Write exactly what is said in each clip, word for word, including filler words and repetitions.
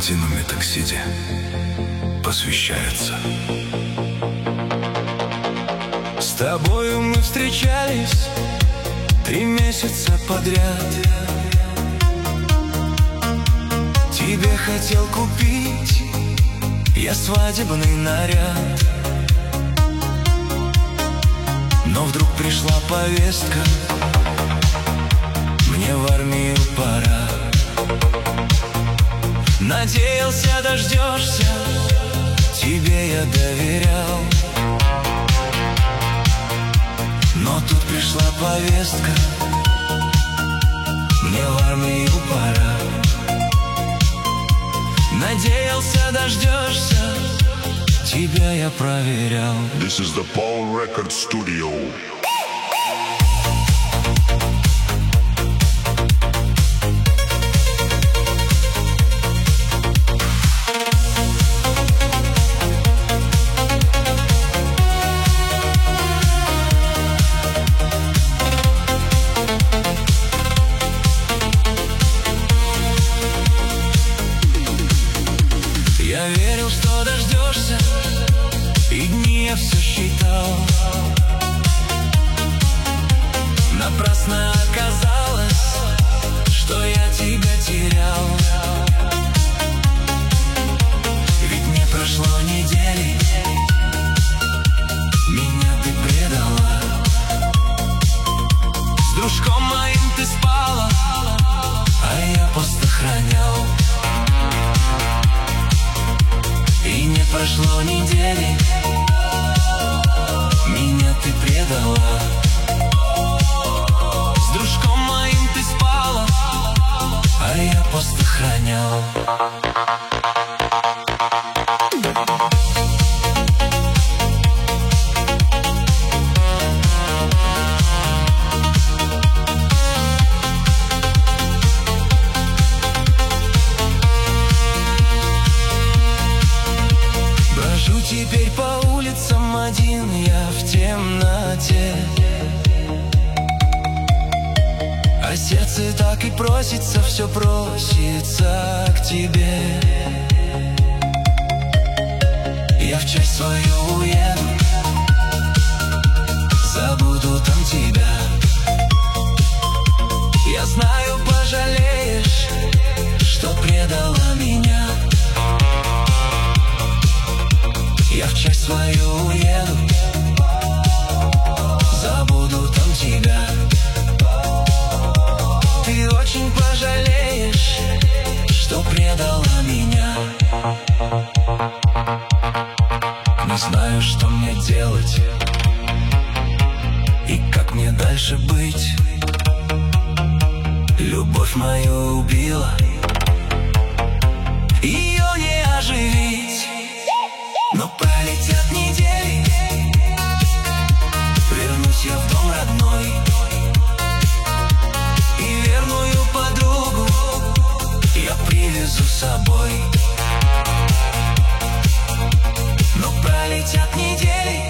Валентину Метаксиди посвящается. С тобою мы встречались три месяца подряд. Тебе хотел купить я свадебный наряд, но вдруг пришла повестка: мне в армию пора. Надеялся, дождешься, тебе я доверял, но тут пришла повестка: мне в армию пора. Надеялся, дождешься, тебя я проверял. This is the Paul Record Studio. Я верил, что дождешься, и дни я все считал. Напрасно оказалось, что я тебя терял. Ведь не прошло недели, меня ты предала. С дружком моим ты спала, а я пост охранял. И не прошло недели, меня ты предала. С дружком моим ты спала, а я пост охранял. Теперь по улицам один я в темноте, а сердце так и просится, все просится к тебе. Я в часть свою уеду, забуду там тебя. Я знаю, пожалеешь, что предала меня. Я в часть свою уеду, забуду там тебя. Ты очень пожалеешь, что предала меня. Не знаю, что мне делать и как мне дальше быть. Любовь мою убила, ее не оживить. Но пролетят недели, вернусь я в дом родной, и верную подругу я привезу с собой. Но пролетят недели,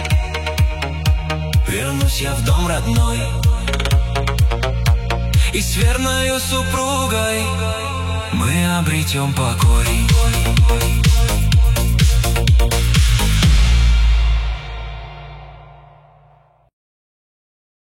вернусь я в дом родной, и с верною супругой мы обретем покой.